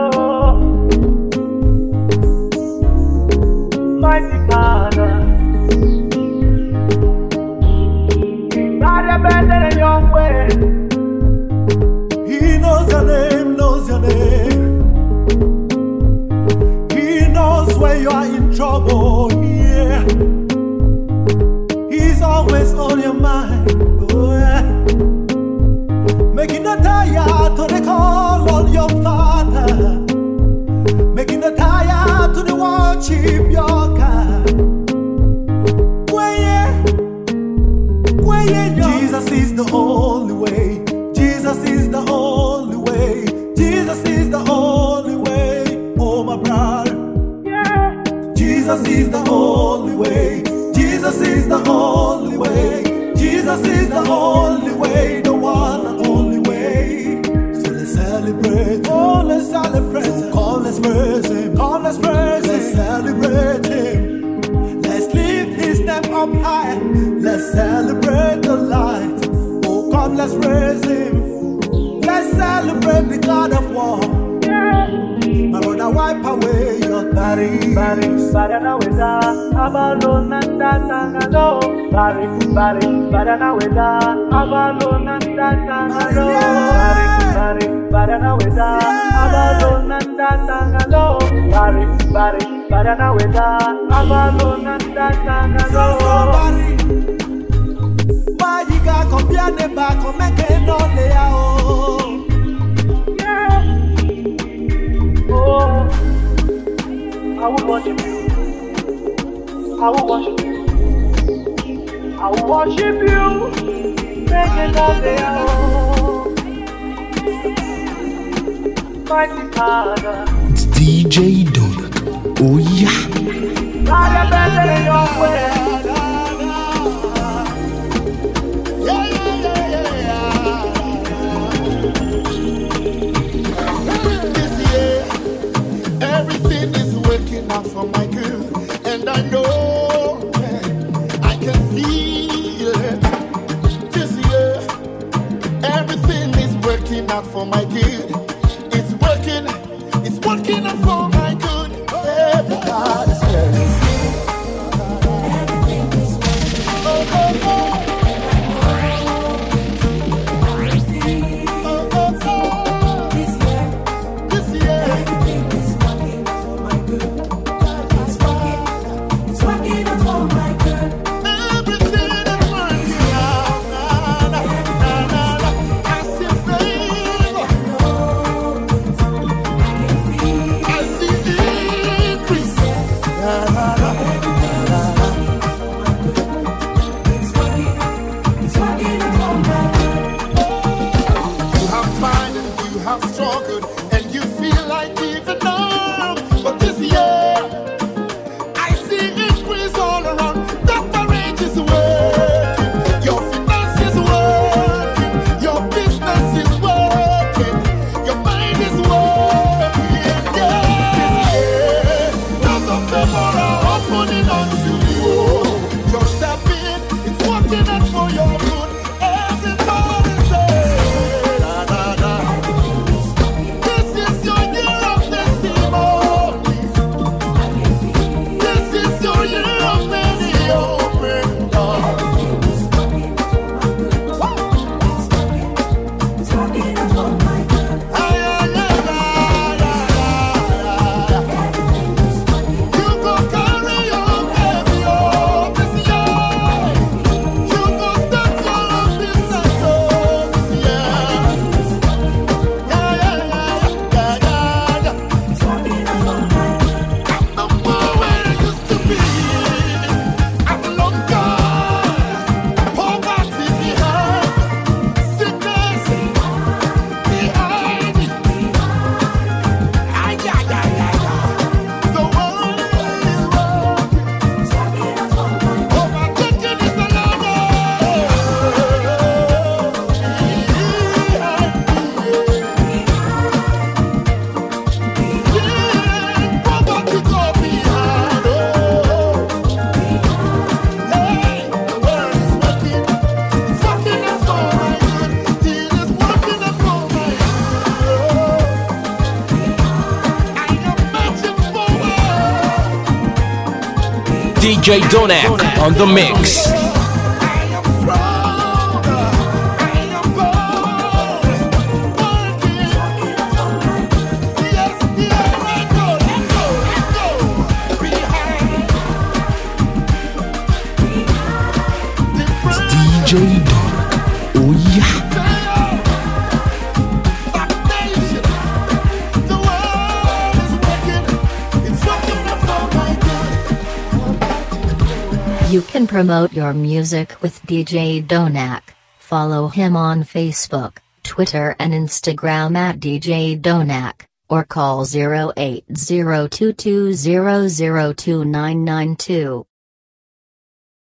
Mighty Father, God, you're better than your way. He knows your name, knows your name. He knows when you are in trouble, yeah. He's always on your mind, oh yeah. Making the tired to the call on your Father. Making the tired to the worship your God. Where yeah, where yeah, Jesus is the only way. Jesus is the only way. Jesus is the only way. Oh my brother, yeah. Jesus is the only way. Jesus is the only way. Jesus is the only way. The one and only way. So let's celebrate. celebrate. Oh, let's celebrate. So come, let's praise Him. Come, let's praise Him. Let's celebrate Him. Let's lift His name up high. Let's celebrate the light. Oh, come, let's praise Him. Let's celebrate the God of war. My brother, wipe away your body. Bari, barana weda, abalo nanda tangalo. Bari, bari, barana weda, abalo nanda tangalo. Bari, bari, barana weda, abalo nanda tangalo. Bari, bari, barana weda, abalo nanda tangalo. Bari, mayiga kombiane ba komeke no leao. Oh, I will worship you. I will worship you. I will worship you. Make it all day long. Mighty Father. It's D J Donak. Oh yeah. God, I better in your way. Everything is working out for my good, and I know I can feel it. This year, everything is working out for my good. It's working, it's working out for my good. Everybody's here. Oh, oh, oh. D J Donak on the mix. It's D J Donak. Oh yeah. You can promote your music with D J Donak. Follow him on Facebook, Twitter and Instagram at D J Donak, or call zero eight zero two two zero zero two nine nine two.